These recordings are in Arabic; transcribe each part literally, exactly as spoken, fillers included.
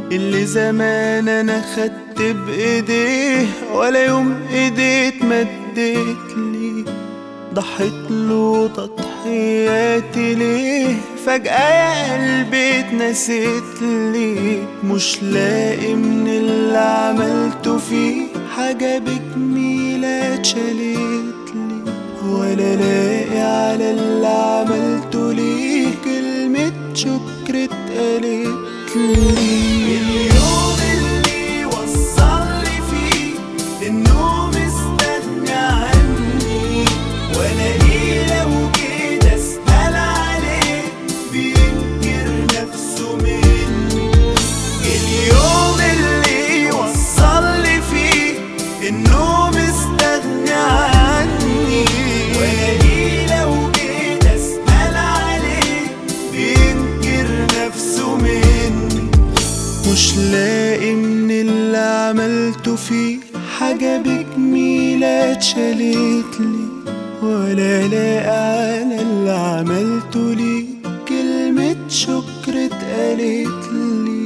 اللي زمان انا خدت بايديه ولا يوم ايديه اتمدت لي، ضحيت له تضحياتي ليه؟ فجأة يا قلبي اتنسيت لي. مش لاقي من اللي عملته فيه حاجة بجميلة اتشالت لي، ولا لاقي على اللي عملته ليه كلمة شكر اتقالت لي. اليوم اللي وصلني فيه انه مستغني عني، والاقيه لو كده اسأل عليه بينكر نفسه مني. اليوم اللي وصلني فيه انه مستغني عني، والاقيه لو كده اسأل عليه بينكر نفسه مني. مش لاقي من اللي عملته فيه حاجة بجميلة اتشالت لي، ولا لاقي على اللي عملته ليه كلمة شكر اتقالت لي.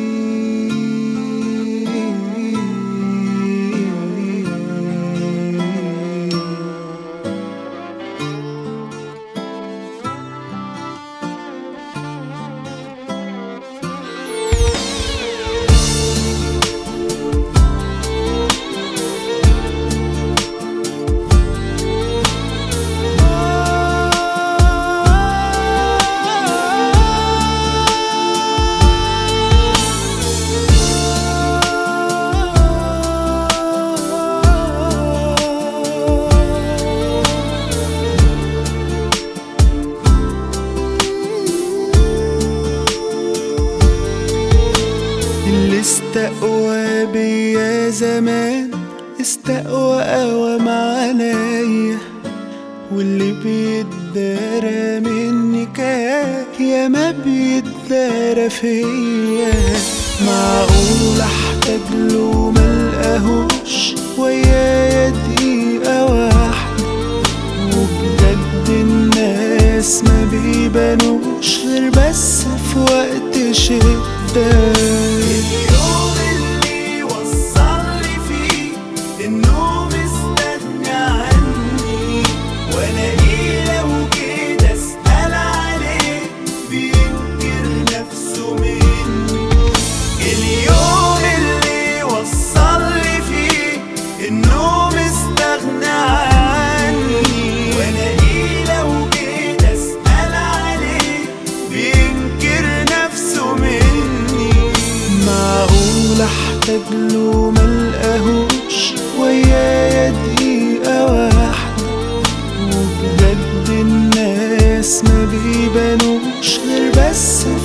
استقوى بيا زمان استقوى قوام عليا، واللي بيتدارى مني كان يا ما بيتدارى فيا. معقول احتاج له ملقاهوش ويايا دقيقة واحدة، وبجد الناس ما بيبانوش غير بس في وقت شدة. اليوم اللي وصلني فيه انه مستغني عني، والاقيه لو كده اسأل عليه بينكر نفسه مني. اليوم اللي وصلني فيه انه مستغني عني، والاقيه لو كده اسأل عليه بينكر نفسه مني. معقول احتاج له ملقاهوش ويايا دقيقة واحدة، وبجد الناس ما بيبانوش غير بس